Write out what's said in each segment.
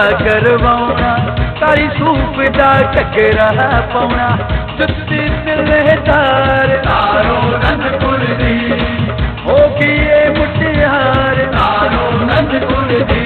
करवाउणा, काली soup दा घगरा पाउणा, जुत्ती तिलहदार तारो नंदपुर दी हो गई मुटियार। तारो नंदपुर दी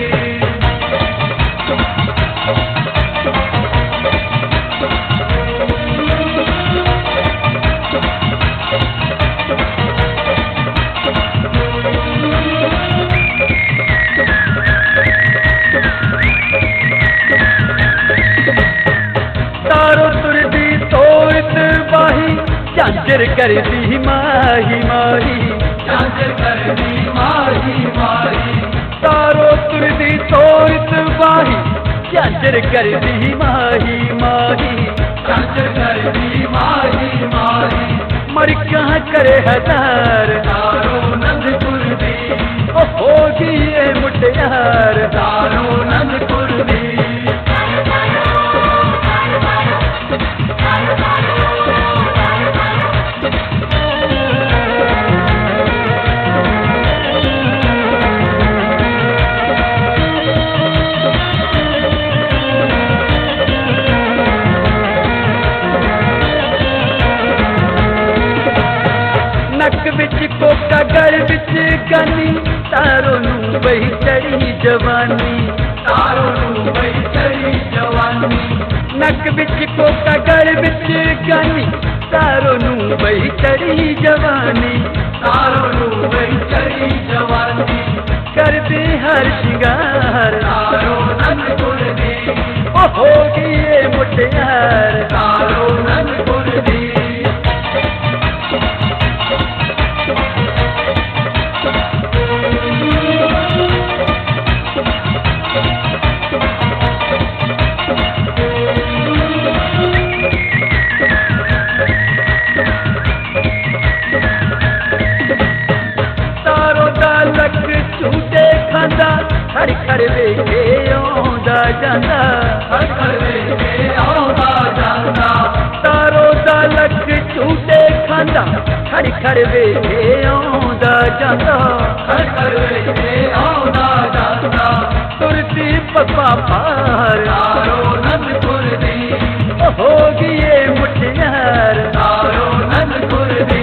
तारो तुरदी तोइत बाही, झांझर करदी माही माही, झांझर करदी माही माही। तारो तुरदी तोइत बाही, झांझर करदी माही माही, झांझर करदी माही माही। मड़का करे हजार तारो नंदपुर दी ओ हो गई मुटियार। तारो नंदपुर दी नक विच कोका गल विच गानी, तारो नू बही चढ़ी जवानी। तारो नू बही चढ़ी जवानी। नक विच कोका गल विच गानी, तारो नू बही चढ़ी जवानी। तारो नू बही चढ़ी जवानी। करदे हर शिंगार तारो नंदपुर दी ओ हो गई मुटियार। तारो नंदपुर दी तारो दा लक झूठे खांदा, खड़ खड़ वेखे आउंदा जांदा। हर घर वेखे आउंदा जांदा। तारो दा लक झूठे खांदा, खड़ खड़ वेखे आउंदा जांदा। हर घर वेखे आउंदा जांदा। तुरती पप्पा पार तारो नंदपुर दी ओ हो गई मुटियार। तारो नंदपुर दी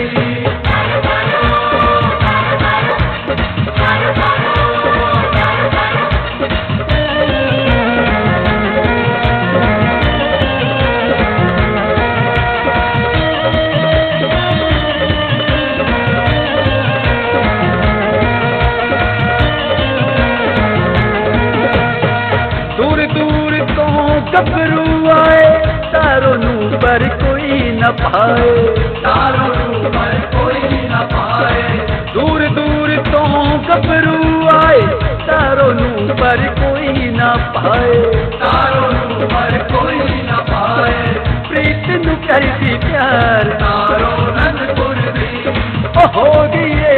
दूर दूर तो गबरू आए, तारो नू पर कोई न पाए। तारो नू पर कोई न पाए। दूर दूर तो गबरू आए, तारो नू पर कोई न पाए। तारो नू पर कोई न पाए। प्रीत नू करदी प्यार तारो नंदपुर दी ओ हो गई